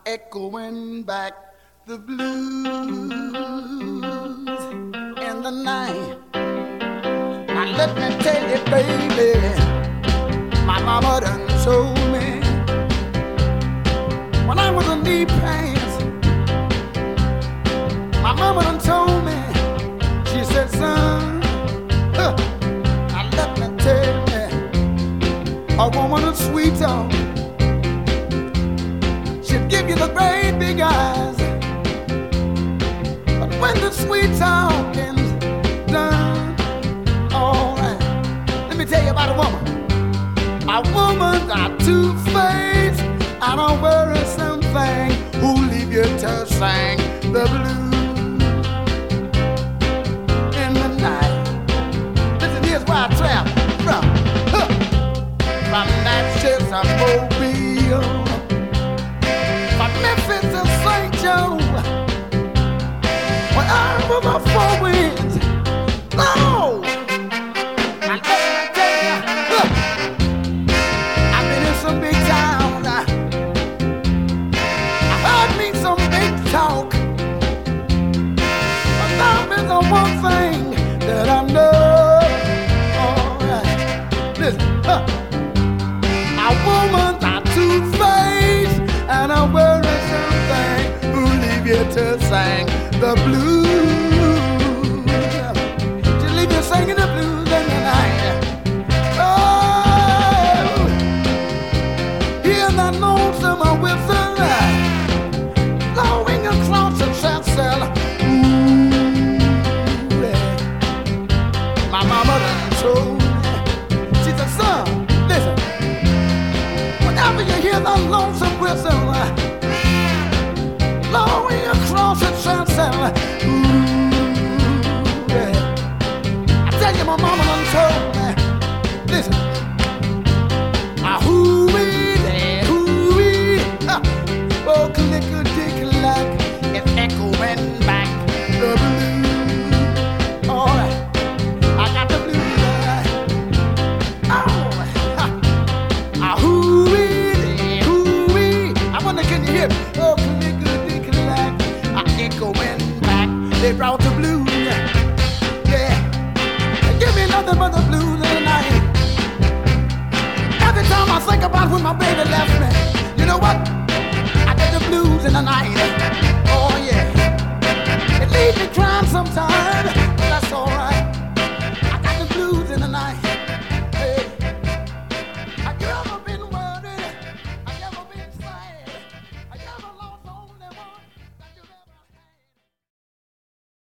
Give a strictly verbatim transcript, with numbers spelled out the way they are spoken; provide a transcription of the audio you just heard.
echoing back the blues in the night. Now let me tell you, baby, my mama done told me when I was in knee pants. My mama done told me, she said, son, huh, now let me tell you, a woman of sweet talk, she'll give you the great big eyes. But when the sweet talking's done, all right, let me tell you about a woman. A woman got two-faced and a worrisome thing who leave you to sing the blues in the night. Listen, here's where I travel from. Huh. From Natchez to Mobile, from Memphis to Saint Joe, where I was a four winds. Oh, I let me tell you, look, I've been in some big towns. I, I heard me some big talk, but now there's the one thing that I know. All right, listen, huh. A woman got two-faced and a worrisome thing who leave you to sing the blues. She leave you singing the blues in the night. Oh, hear that lonesome whistle blowing across the chancel. Ooh, yeah. My mama done told me, she said, son, listen, whenever you hear that lonesome whistle blowing across the chancel, ooh, yeah. I tell you, my mama done told me, listen, ah, hoo-wee, there, hoo-wee, ha, oh, click-a-dick-lack, it's echoing back the blues. All right, I got the blues, all right. Oh, ha, ah, hoo-wee, there, hoo-wee, I wonder, can you hear me? Oh, click-a-dick-lack, I echoing back, they brought the blues, yeah. Give me nothing but the blues in the night. Every time I think about when my baby left me, you know what? I get the blues in the night. Oh yeah, it leaves me crying sometimes.